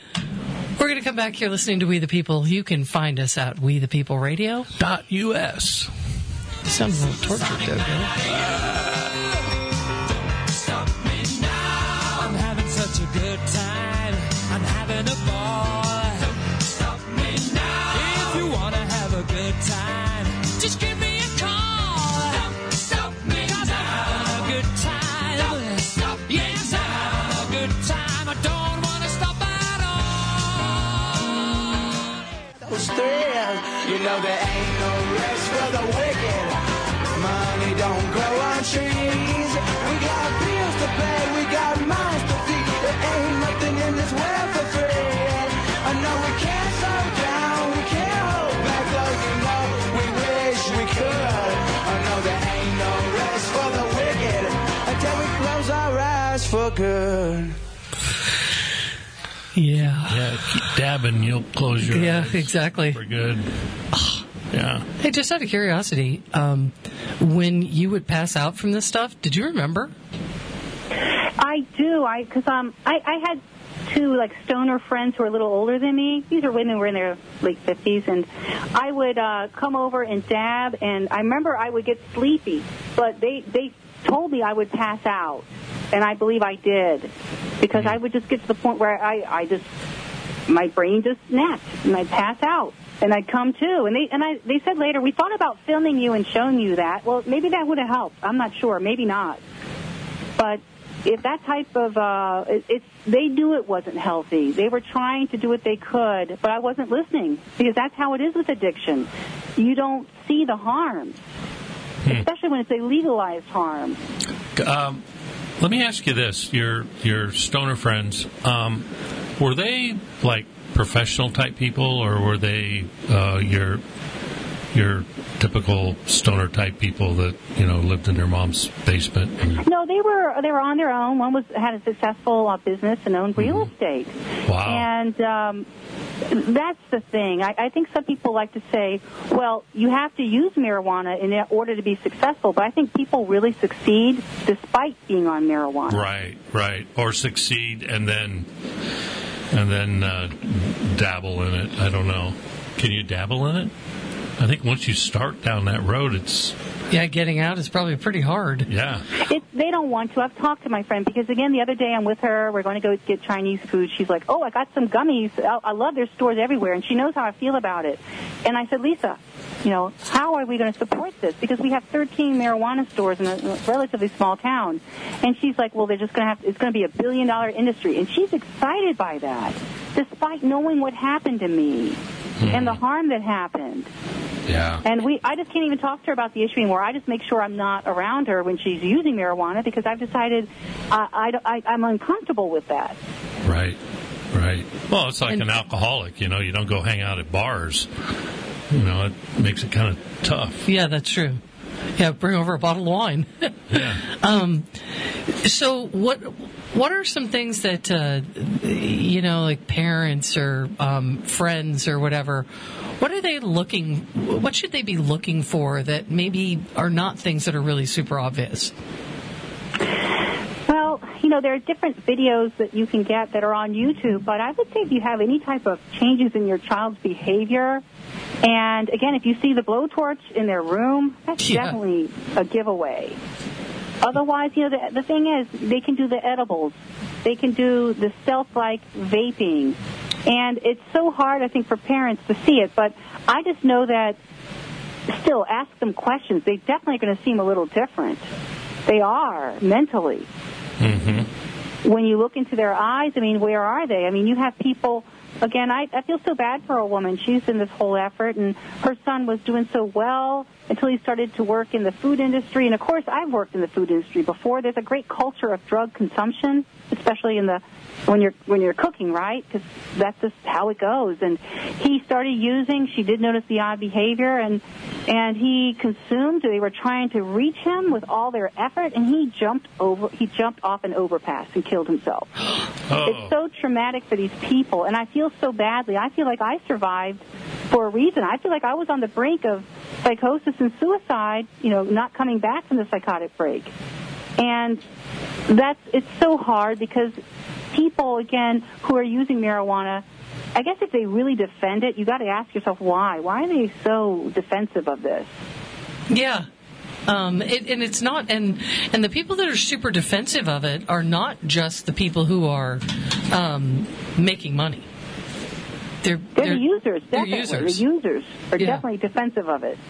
Speaker 1: We're going to come back here listening to We the People. You can find us at we the people radio
Speaker 2: Dot U S.
Speaker 1: Sounds a little tortured, though, Bill.
Speaker 6: Stop me now. I'm having such a good time. I'm having a ball. Don't stop me now. If you want to have a good time, just give me a call. Don't stop me 'Cause now. I'm having a good time. Don't stop me yes, now. I'm having a good time. I don't want to stop at all.
Speaker 5: Those thrills, you know there ain't no rest for the wicked. Money don't grow on trees. We got bills to pay, we got mouths to feed. There ain't nothing in this world for free. I know we can't slow down, we can't hold back, though you know we wish we could. I know there ain't no rest for the wicked until we close our eyes for good.
Speaker 1: Yeah.
Speaker 2: Yeah, keep dabbing, you'll close your
Speaker 1: Yeah,
Speaker 2: eyes.
Speaker 1: exactly.
Speaker 2: We're good. Yeah.
Speaker 1: Hey, just out of curiosity, um, when you would pass out from this stuff, did you remember?
Speaker 4: I do. I because um I, I had two like stoner friends who were a little older than me. These are women who were in their late fifties, and I would uh, come over and dab. And I remember I would get sleepy, but they they told me I would pass out, and I believe I did because I would just get to the point where I I just my brain just snapped and I'd pass out. And I'd come to, and they and I they said later, we thought about filming you and showing you that. Well, maybe that would have helped. I'm not sure. Maybe not. But if that type of, uh, it, it's, they knew it wasn't healthy. They were trying to do what they could, but I wasn't listening because that's how it is with addiction. You don't see the harm, especially when it's a legalized harm.
Speaker 2: Um, let me ask you this: your your stoner friends, um, were they like professional type people, or were they uh, your your typical stoner type people that you know lived in their mom's basement? And...
Speaker 4: No, they were they were on their own. One was had a successful uh, business and owned real
Speaker 2: Mm-hmm.
Speaker 4: estate.
Speaker 2: Wow.
Speaker 4: And um, that's the thing. I, I think some people like to say, well, you have to use marijuana in order to be successful. But I think people really succeed despite being on marijuana.
Speaker 2: Right, right, or succeed and then and then uh, dabble in it. I don't know. Can you dabble in it? I think once you start down that road, it's
Speaker 1: Yeah, getting out is probably pretty hard.
Speaker 2: Yeah.
Speaker 4: It, they don't want to. I've talked to my friend because, again, the other day I'm with her. We're going to go get Chinese food. She's like, oh, I got some gummies. I, I love their stores everywhere. And she knows how I feel about it. And I said, Lisa, you know, how are we going to support this? Because we have thirteen marijuana stores in a relatively small town. And she's like, well, they're just going to have, it's going to be a billion dollar industry. And she's excited by that, despite knowing what happened to me hmm. and the harm that happened.
Speaker 2: Yeah.
Speaker 4: And we, I just can't even talk to her about the issue anymore. I just make sure I'm not around her when she's using marijuana because I've decided uh, I, I, I'm uncomfortable with that.
Speaker 2: Right, right. Well, it's like and, an alcoholic, you know, you don't go hang out at bars. You know, it makes it kind of tough.
Speaker 1: Yeah, that's true. Yeah, bring over a bottle of wine.
Speaker 2: yeah.
Speaker 1: Um, so what what are some things that, uh, you know, like parents or um, friends or whatever, what are they looking, what should they be looking for that maybe are not things that are really super obvious?
Speaker 4: Well, you know, there are different videos that you can get that are on YouTube, but I would say if you have any type of changes in your child's behavior, and again, if you see the blowtorch in their room, that's yeah. definitely a giveaway. Otherwise, you know, the, the thing is, they can do the edibles. They can do the stealth-like vaping. And it's so hard, I think, for parents to see it, but I just know that still ask them questions. They definitely are going to seem a little different. They are, mentally.
Speaker 2: Mm-hmm.
Speaker 4: When you look into their eyes, I mean, where are they? I mean, you have people, again, I, I feel so bad for a woman. She's in this whole effort, and her son was doing so well until he started to work in the food industry. And, of course, I've worked in the food industry before. There's a great culture of drug consumption, especially in the when you're when you're cooking, right? Because that's just how it goes. And he started using. She did notice the odd behavior, and and he consumed. They were trying to reach him with all their effort, and he jumped over. He jumped off an overpass and killed himself.
Speaker 2: Oh.
Speaker 4: It's so traumatic for these people, and I feel so badly. I feel like I survived for a reason. I feel like I was on the brink of psychosis and suicide. You know, not coming back from the psychotic break, and that's it's so hard because people, again, who are using marijuana, I guess if they really defend it, you got to ask yourself why. Why are they so defensive of this?
Speaker 1: Yeah. Um, it, and it's not, and and the people that are super defensive of it are not just the people who are um, making money. They're,
Speaker 4: they're,
Speaker 1: they're
Speaker 4: the users, definitely.
Speaker 1: They're users.
Speaker 4: The users are
Speaker 1: yeah.
Speaker 4: definitely defensive of it.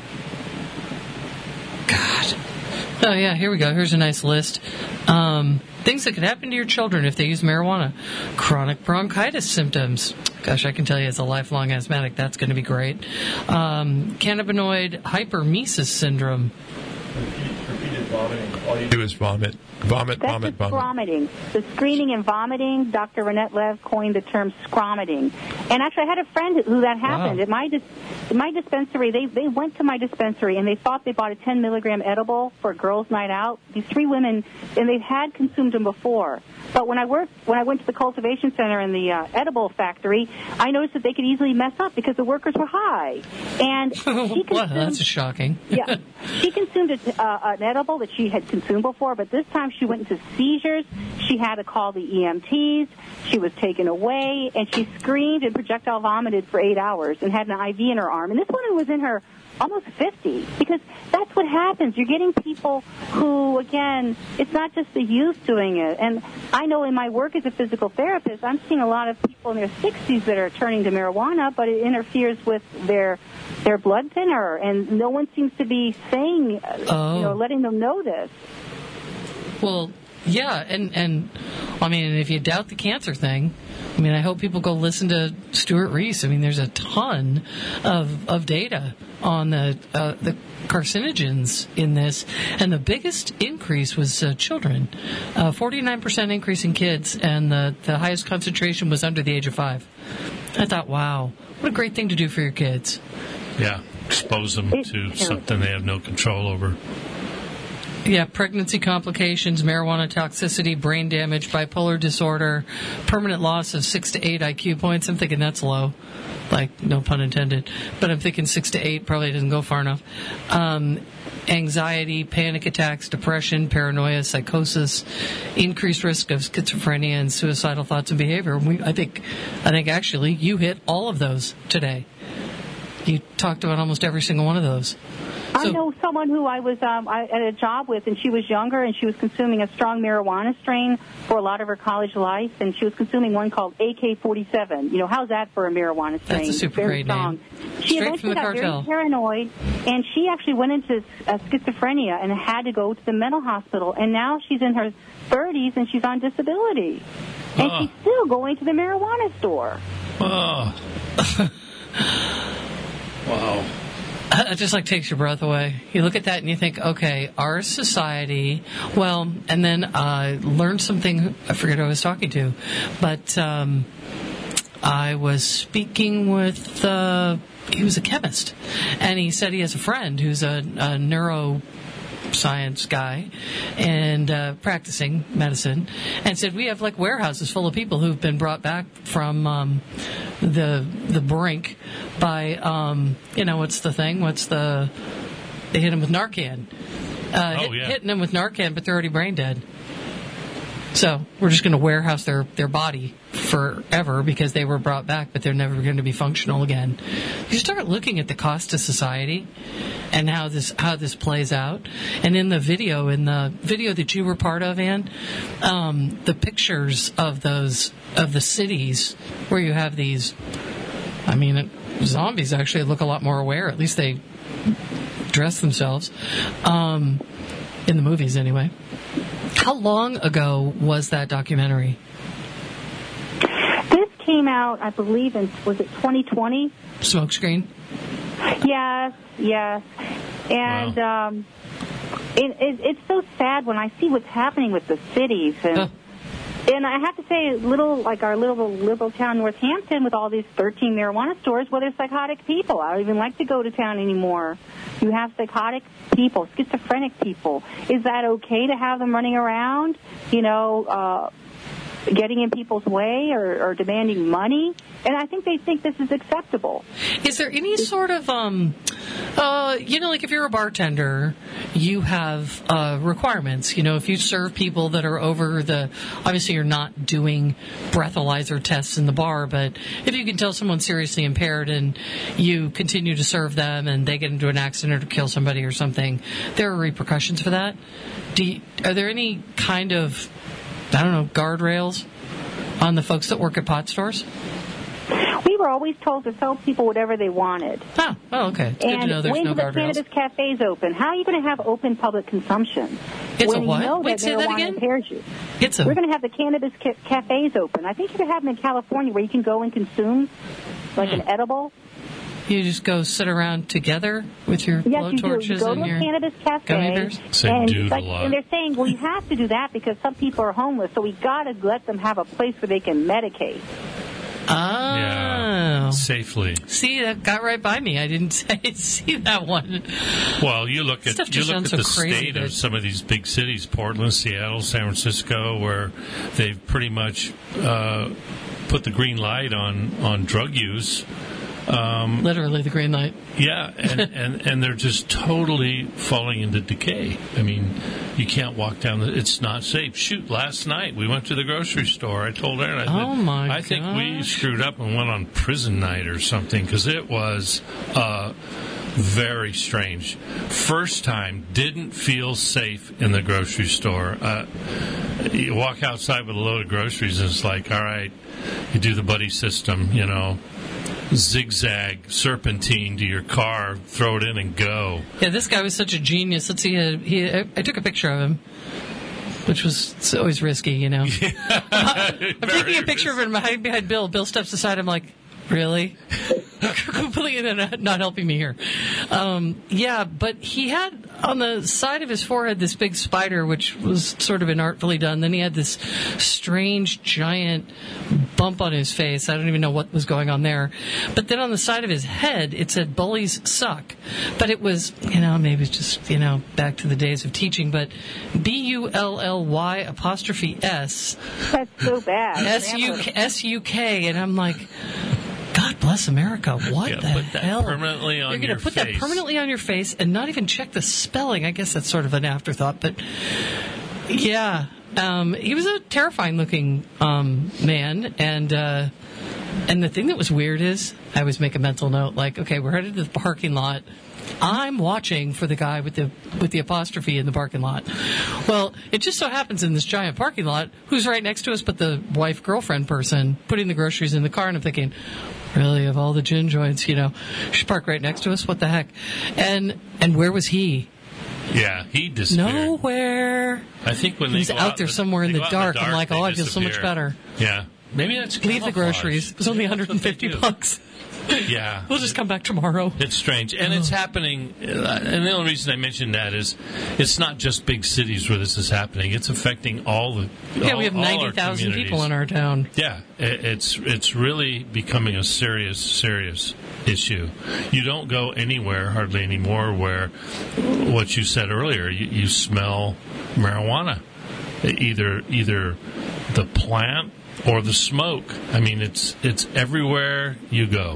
Speaker 1: God. Oh, yeah, here we go. Here's a nice list. Um, things that could happen to your children if they use marijuana. Chronic bronchitis symptoms. Gosh, I can tell you as a lifelong asthmatic, that's going to be great. Um, cannabinoid hypermesis syndrome.
Speaker 3: Repeated vomiting. All you do is vomit. Vomit,
Speaker 4: That's
Speaker 3: vomit,
Speaker 4: just
Speaker 3: vomit.
Speaker 4: scromiting. The screening and vomiting, Doctor Renette Lev coined the term scromiting. And actually, I had a friend who that happened.
Speaker 1: Wow.
Speaker 4: At my dis- my dispensary, they, they went to my dispensary, and they thought they bought a ten milligram edible for a girls' night out. These three women, and they had consumed them before. But when I worked, when I went to the cultivation center in the uh, edible factory, I noticed that they could easily mess up because the workers were high. And she consumed,
Speaker 1: wow, that's shocking.
Speaker 4: yeah, she consumed a, uh, an edible that she had consumed before, but this time she went into seizures. She had to call the E M Ts. She was taken away, and she screamed and projectile vomited for eight hours and had an I V in her arm. And this woman was in her almost fifty, because that's what happens. You're getting people who, again, it's not just the youth doing it. And I know in my work as a physical therapist, I'm seeing a lot of people in their sixties that are turning to marijuana, but it interferes with their their blood thinner, and no one seems to be saying,
Speaker 1: oh.
Speaker 4: you know, letting them know this.
Speaker 1: Well, yeah, and, and I mean, if you doubt the cancer thing, I mean, I hope people go listen to Stuart Reese. I mean, there's a ton of of data on the uh, the carcinogens in this, and the biggest increase was uh, children, uh, forty-nine percent increase in kids, and the, the highest concentration was under the age of five. I thought, wow, what a great thing to do for your kids.
Speaker 2: Yeah, expose them to something they have no control over.
Speaker 1: Yeah, pregnancy complications, marijuana toxicity, brain damage, bipolar disorder, permanent loss of six to eight I Q points. I'm thinking that's low, like no pun intended. But I'm thinking six to eight probably doesn't go far enough. Um, anxiety, panic attacks, depression, paranoia, psychosis, increased risk of schizophrenia and suicidal thoughts and behavior. We, I think, I think actually you hit all of those today. You talked about almost every single one of those.
Speaker 4: I know someone who I was um, I, at a job with, and she was younger, and she was consuming a strong marijuana strain for a lot of her college life, and she was consuming one called A K forty-seven. You know, how's that for a marijuana strain?
Speaker 1: That's a super
Speaker 4: very
Speaker 1: great
Speaker 4: strong.
Speaker 1: name.
Speaker 4: She
Speaker 1: Straight
Speaker 4: eventually
Speaker 1: from the
Speaker 4: got
Speaker 1: cartel.
Speaker 4: very paranoid, and she actually went into uh, schizophrenia and had to go to the mental hospital, and now she's in her thirties, and she's on disability. And
Speaker 2: Oh.
Speaker 4: she's still going to the marijuana store.
Speaker 2: Oh. Wow.
Speaker 1: It just like takes your breath away. You look at that and you think, okay, our society, well, and then uh, learned something, I forget who I was talking to, but um, I was speaking with, uh, he was a chemist, and he said he has a friend who's a, a neuro science guy and uh, practicing medicine, and said we have like warehouses full of people who've been brought back from um, the the brink by um, you know what's the thing what's the they hit them with Narcan uh,
Speaker 2: Oh,
Speaker 1: hit,
Speaker 2: yeah.
Speaker 1: hitting them with Narcan, but they're already brain dead. So we're just going to warehouse their, their body forever because they were brought back, but they're never going to be functional again. You start looking at the cost to society and how this how this plays out. And in the video, in the video that you were part of, Ann, um, the pictures of those of the cities where you have these, I mean, it, zombies actually look a lot more aware. At least they dress themselves um, in the movies, anyway. How long ago was that documentary?
Speaker 4: This came out, I believe, in, was it twenty twenty?
Speaker 1: Smokescreen?
Speaker 4: Yes, yes. And
Speaker 2: Wow.
Speaker 4: um, it, it, it's so sad when I see what's happening with the cities. And,
Speaker 1: Oh.
Speaker 4: and I have to say, little like our little liberal town, Northampton, with all these thirteen marijuana stores, well, they're psychotic people. I don't even like to go to town anymore. You have psychotic people, schizophrenic people. Is that okay to have them running around, you know, uh, getting in people's way or, or demanding money? And I think they think this is acceptable.
Speaker 1: Is there any sort of, um, uh, you know, like if you're a bartender, you have uh, requirements. You know, if you serve people that are over the, obviously you're not doing breathalyzer tests in the bar, but if you can tell someone's seriously impaired and you continue to serve them and they get into an accident or kill somebody or something, there are repercussions for that. Do you, are there any kind of, I don't know, guardrails on the folks that work at pot stores?
Speaker 4: We were always told to sell people whatever they wanted.
Speaker 1: Oh, well, okay. It's good
Speaker 4: and
Speaker 1: to know there's
Speaker 4: when
Speaker 1: no
Speaker 4: do the
Speaker 1: guardrails.
Speaker 4: cannabis cafes open? How are you going to have open public consumption?
Speaker 1: It's
Speaker 4: when
Speaker 1: a what?
Speaker 4: You know
Speaker 1: Wait,
Speaker 4: that
Speaker 1: say that
Speaker 4: marijuana
Speaker 1: again?
Speaker 4: impairs you.
Speaker 1: It's a,
Speaker 4: We're going to have the cannabis ca- cafes open. I think you could have them in California where you can go and consume like
Speaker 1: Hmm.
Speaker 4: an edible.
Speaker 1: you just go sit around together with your
Speaker 4: Yes,
Speaker 1: blow
Speaker 4: you do. You
Speaker 1: torches
Speaker 4: go
Speaker 1: and
Speaker 4: to a
Speaker 1: your
Speaker 4: cannabis
Speaker 1: gummy
Speaker 4: cafe,
Speaker 1: bears.
Speaker 2: Say
Speaker 4: and,
Speaker 2: dude a
Speaker 4: like,
Speaker 2: lot.
Speaker 4: and they're saying, well, you have to do that because some people are homeless, so we got to let them have a place where they can medicate.
Speaker 1: Oh.
Speaker 2: Yeah. Safely.
Speaker 1: See, that got right by me. I didn't say, see that one.
Speaker 2: Well, you look at
Speaker 1: Stuff
Speaker 2: you
Speaker 1: just
Speaker 2: look at
Speaker 1: sounds
Speaker 2: the
Speaker 1: so crazy
Speaker 2: state
Speaker 1: that-
Speaker 2: of some of these big cities, Portland, Seattle, San Francisco, where they've pretty much uh, put the green light on, on drug use.
Speaker 1: Literally the green light.
Speaker 2: Yeah, and, and, and they're just totally falling into decay. I mean, you can't walk down the... It's not safe. Shoot, last night we went to the grocery store. I told Aaron, I said,
Speaker 1: Oh, my
Speaker 2: I think we
Speaker 1: gosh.
Speaker 2: screwed up and went on prison night or something, because it was uh, very strange. First time, didn't feel safe in the grocery store. Uh, you walk outside with a load of groceries, and it's like, all right, you do the buddy system, you know, zigzag serpentine to your car, throw it in and go.
Speaker 1: Yeah, this guy was such a genius. Let's see, uh, he, I, I took a picture of him, which was it's always risky, you know. I'm taking a picture of him behind, behind Bill. Bill steps aside. I'm like, really? Completely not, not helping me here. Um, yeah, but he had on the side of his forehead this big spider, which was sort of inartfully done. Then he had this strange giant bump on his face. I don't even know what was going on there. But then on the side of his head, it said "Bullies suck." But it was, you know, maybe it's just, you know, back to the days of teaching. But B U L L Y apostrophe S
Speaker 4: That's so bad.
Speaker 1: S U K S U K, and I'm like, God bless America. What
Speaker 2: Yeah,
Speaker 1: the
Speaker 2: put that
Speaker 1: hell?
Speaker 2: permanently on
Speaker 1: You're going
Speaker 2: your
Speaker 1: to put that
Speaker 2: face.
Speaker 1: permanently on your face and not even check the spelling. I guess that's sort of an afterthought, but yeah. Um, he was a terrifying looking um, man, and uh, And the thing that was weird is, I always make a mental note, like, okay, we're headed to the parking lot. I'm watching for the guy with the with the apostrophe in the parking lot. Well, it just so happens in this giant parking lot, who's right next to us but the wife-girlfriend person putting the groceries in the car, and I'm thinking, really, of all the gin joints, you know, she parked right next to us? What the heck? And and where was he?
Speaker 2: Yeah, he disappeared.
Speaker 1: Nowhere.
Speaker 2: I think when they
Speaker 1: He's
Speaker 2: go
Speaker 1: out there
Speaker 2: the-
Speaker 1: somewhere in
Speaker 2: they
Speaker 1: the
Speaker 2: go out
Speaker 1: dark.
Speaker 2: in the
Speaker 1: I'm like,
Speaker 2: they
Speaker 1: oh, I feel so much
Speaker 2: disappear.
Speaker 1: better.
Speaker 2: Yeah. Maybe that's
Speaker 1: Leave the
Speaker 2: camouflage.
Speaker 1: groceries. It was only
Speaker 2: Maybe that's what they
Speaker 1: one hundred fifty
Speaker 2: do.
Speaker 1: bucks.
Speaker 2: Yeah.
Speaker 1: We'll just come back tomorrow.
Speaker 2: It's strange. And it's happening, uh, and the only reason I mentioned that is it's not just big cities where this is happening. It's affecting all the
Speaker 1: Yeah,
Speaker 2: all,
Speaker 1: we have
Speaker 2: all our
Speaker 1: ninety thousand people
Speaker 2: communities.
Speaker 1: in our town.
Speaker 2: Yeah, it, it's it's really becoming a serious, serious issue. You don't go anywhere hardly anymore where what you said earlier, you, you smell marijuana, either either the plant or the smoke. I mean, it's it's everywhere you go.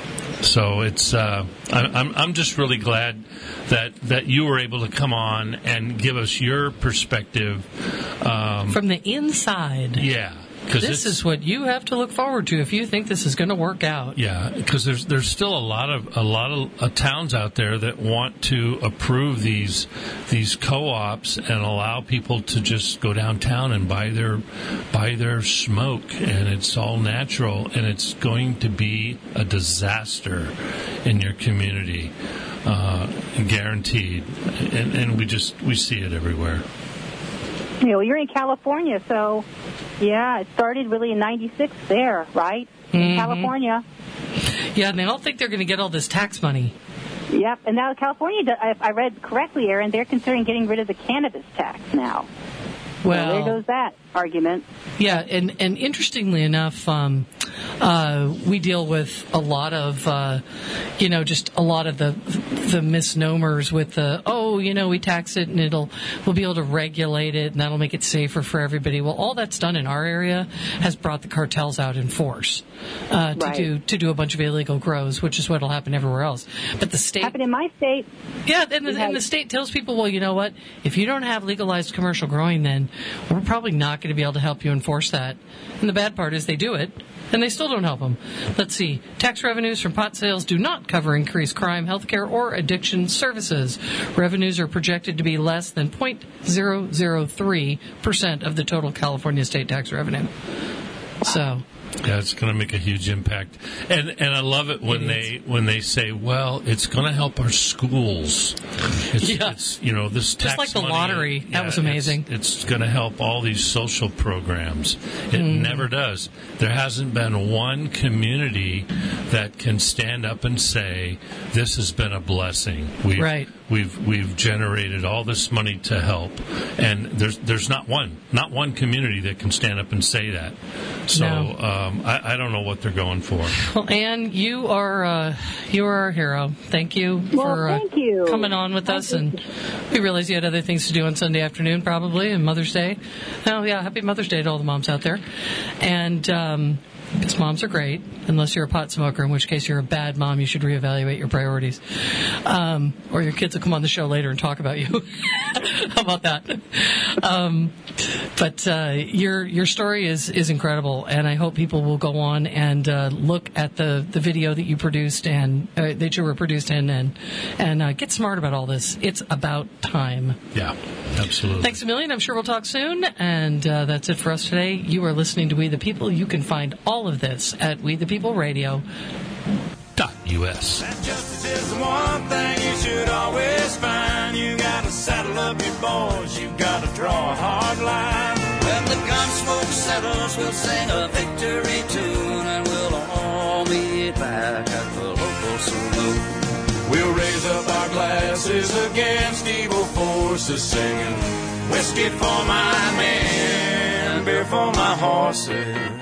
Speaker 2: So it's uh, I, I'm I'm just really glad that that you were able to come on and give us your perspective. Um,
Speaker 1: From the inside.
Speaker 2: yeah, because
Speaker 1: This is what you have to look forward to if you think this is going to work out.
Speaker 2: yeah, because there's there's still a lot of a lot of uh, towns out there that want to approve these these co-ops and allow people to just go downtown and buy their buy their smoke, and it's all natural, and it's going to be a disaster in your community, uh, guaranteed. And, and we just we see it everywhere.
Speaker 4: You know, you're in California, so yeah, it started really in ninety-six there, right? In
Speaker 1: Mhm.
Speaker 4: California.
Speaker 1: Yeah, and they don't think they're going to get all this tax money.
Speaker 4: Yep, and now California, if I read correctly, Aaron, they're considering getting rid of the cannabis tax now.
Speaker 1: Well,
Speaker 4: so there goes that argument.
Speaker 1: Yeah, and, and interestingly enough, um, uh, we deal with a lot of, uh, you know, just a lot of the the misnomers with the, oh, you know, we tax it and it'll we'll be able to regulate it and that'll make it safer for everybody. Well, all that's done in our area has brought the cartels out in force uh, to
Speaker 4: Right.
Speaker 1: do to do a bunch of illegal grows, which is what'll happen everywhere else. But the state,
Speaker 4: Happened in my state.
Speaker 1: yeah, and the,
Speaker 4: We had-
Speaker 1: and the state tells people, well, you know what? If you don't have legalized commercial growing, then we're probably not going to be able to help you enforce that. And the bad part is they do it, and they still don't help them. Let's see. Tax revenues from pot sales do not cover increased crime, healthcare, or addiction services. Revenues are projected to be less than zero point zero zero three percent of the total California state tax revenue. So,
Speaker 2: Yeah, it's going to make a huge impact, and and I love it when
Speaker 1: It
Speaker 2: they when they say, "Well, it's going to help our schools." It's,
Speaker 1: Yeah.
Speaker 2: it's you know this tax
Speaker 1: Just like the
Speaker 2: money,
Speaker 1: lottery. That was amazing.
Speaker 2: It's, it's going to help all these social programs. It
Speaker 1: Mm.
Speaker 2: never does. There hasn't been one community that can stand up and say, "This has been a blessing." We've,
Speaker 1: Right.
Speaker 2: We've we've generated all this money to help, and there's there's not one not one community that can stand up and say that. So.
Speaker 1: No.
Speaker 2: Um, I, I don't know what they're going for.
Speaker 1: well, Anne, you are uh, you are our hero. Thank you
Speaker 4: Well,
Speaker 1: for uh,
Speaker 4: thank you.
Speaker 1: coming on with us.
Speaker 4: Thank
Speaker 1: And we realize you had other things to do on Sunday afternoon, probably, and Mother's Day. Oh, yeah, happy Mother's Day to all the moms out there. And um, because moms are great, unless you're a pot smoker, in which case you're a bad mom. You should reevaluate your priorities. Um, or your kids will come on the show later and talk about you. How about that? Um, but uh, your your story is, is incredible, and I hope people will go on and uh, look at the, the video that you produced and uh, that you were produced in, and and uh, get smart about all this. It's about time.
Speaker 2: Yeah, absolutely.
Speaker 1: Thanks a million. I'm sure we'll talk soon. And uh, that's it for us today. You are listening to We the People. You can find all of this at We the People Radio.
Speaker 2: Dot U S.
Speaker 5: And justice is the one thing you should always find. You gotta saddle up your boys, you gotta draw a hard line. When the gun smoke settles, we'll sing a victory tune, and we'll all meet back at the local saloon. We'll raise up our glasses against evil forces, singing whiskey for my men, beer for my horses.